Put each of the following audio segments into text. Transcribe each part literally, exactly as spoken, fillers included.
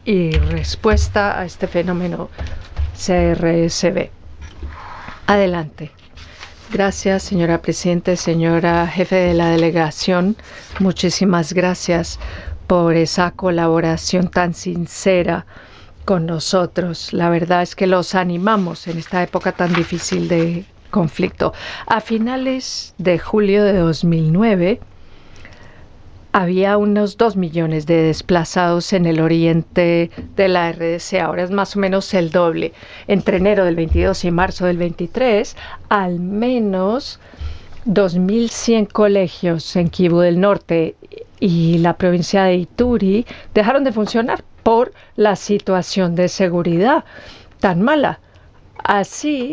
y respuesta a este fenómeno C R S V. Adelante. Gracias, señora Presidente, señora Jefe de la Delegación. Muchísimas gracias por esa colaboración tan sincera con nosotros. La verdad es que los animamos en esta época tan difícil de conflicto. A finales de julio de dos mil nueve, había unos dos millones de desplazados en el oriente de la R D C. Ahora es más o menos el doble. Entre enero del veintidós y marzo del veintitrés, al menos dos mil cien colegios en Kivu del Norte y la provincia de Ituri dejaron de funcionar por la situación de seguridad tan mala. Así,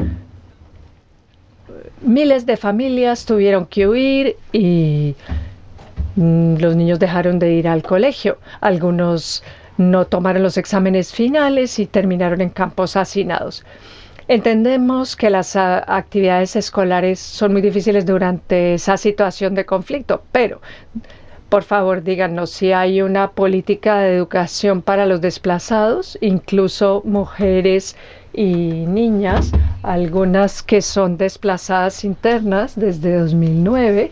miles de familias tuvieron que huir y los niños dejaron de ir al colegio. Algunos no tomaron los exámenes finales y terminaron en campos hacinados. Entendemos que las actividades escolares son muy difíciles durante esa situación de conflicto, pero por favor díganos si hay una política de educación para los desplazados, incluso mujeres y niñas, algunas que son desplazadas internas desde dos mil nueve.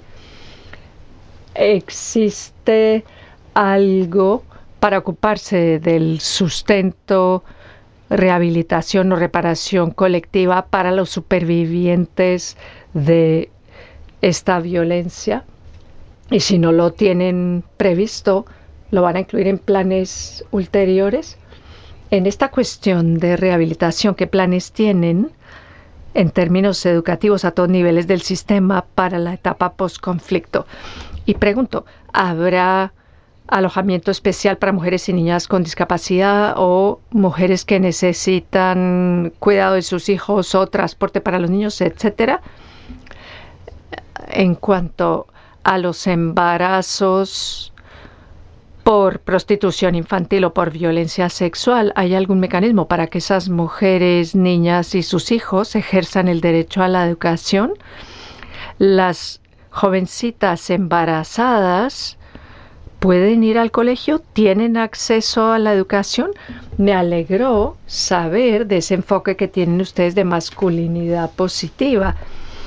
¿Existe algo para ocuparse del sustento, rehabilitación o reparación colectiva para los supervivientes de esta violencia? Y si no lo tienen previsto, ¿lo van a incluir en planes ulteriores? En esta cuestión de rehabilitación, ¿qué planes tienen en términos educativos a todos niveles del sistema para la etapa post-conflicto? Y pregunto, ¿habrá alojamiento especial para mujeres y niñas con discapacidad o mujeres que necesitan cuidado de sus hijos o transporte para los niños, etcétera? En cuanto a los embarazos por prostitución infantil o por violencia sexual, ¿hay algún mecanismo para que esas mujeres, niñas y sus hijos ejerzan el derecho a la educación? Las jovencitas embarazadas pueden ir al colegio, tienen acceso a la educación. Me alegró saber de ese enfoque que tienen ustedes de masculinidad positiva.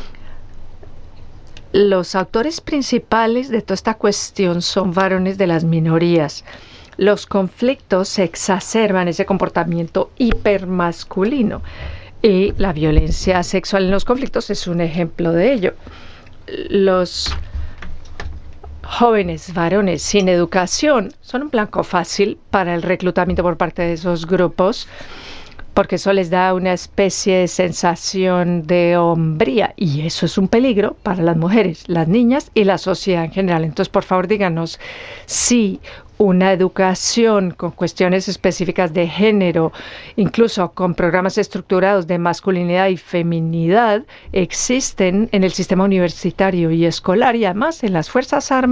Los autores principales de toda esta cuestión son varones de las minorías. Los conflictos exacerban ese comportamiento hipermasculino y la violencia sexual en los conflictos es un ejemplo de ello. Los jóvenes varones sin educación son un blanco fácil para el reclutamiento por parte de esos grupos, porque eso les da una especie de sensación de hombría, y eso es un peligro para las mujeres, las niñas y la sociedad en general. Entonces, por favor, díganos si una educación con cuestiones específicas de género, incluso con programas estructurados de masculinidad y feminidad, existen en el sistema universitario y escolar y además en las Fuerzas Armadas